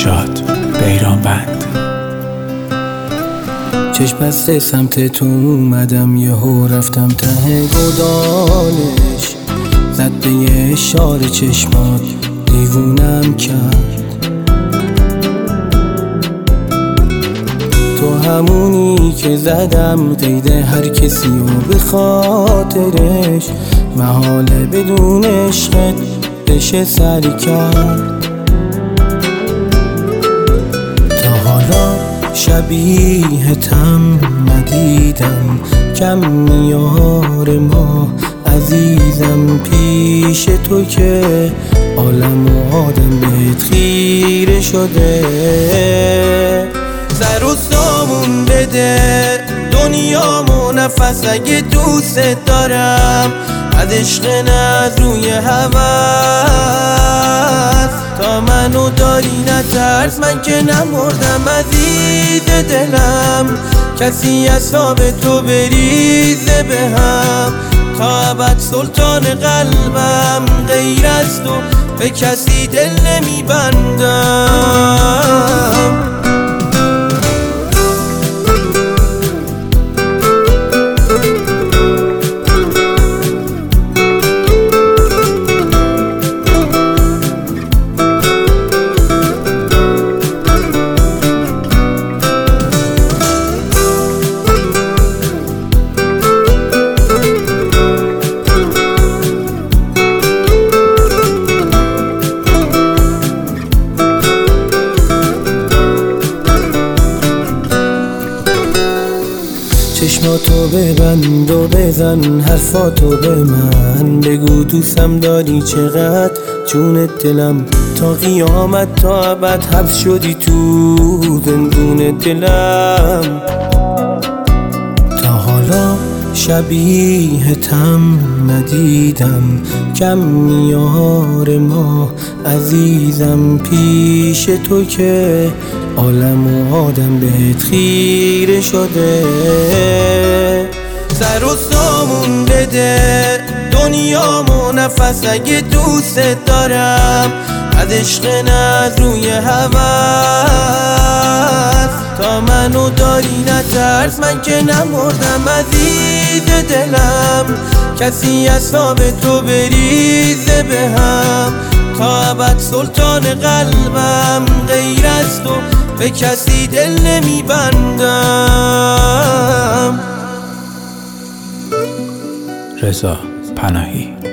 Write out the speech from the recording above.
شاد بیرانوند. چشم بسته سمت تو اومدم، یهو رفتم ته گودالش، زد به یه اشاره چشمات دیوونم کرد. تو همونی که زدم قید هر کسی و به خاطرش، محاله بدون عشقت بشه سر کرد. تا حالا شبیهتم ندیدم، کم میار ما عزیزم پیش تو که عالم و آدم بهت خیره شده. سر و سامون بده دنیامو نفس اگه دوست دارم، از عشق نه از روی هوس. تا منو داری نترس، من که نمردم عزیز دلم، کسی اصحاب تو بریزه به هم. تا ابد سلطان قلبم، غیر از تو به کسی دل نمیبندم. چشماتو ببند و بزن حرفاتو به من، بگو دوستم داری چقدر جون دلم. تا قیامت تا ابد حبس شدی تو زندون دلم. تا حالا شبیهتم ندیدم، کم میار ما عزیزم پیش تو که عالم و آدم بهت خیره شده. سر و سامون بده دنیامو نفس اگه دوست دارم، از عشق نه از روی هوس. تا منو داری نترس، من که نمردم عزیز دلم، کسی اصحاب تو بریزه به هم. تا ابد سلطان قلبم، غیر از تو به کسی دل نمیبندم. رضا پناهی.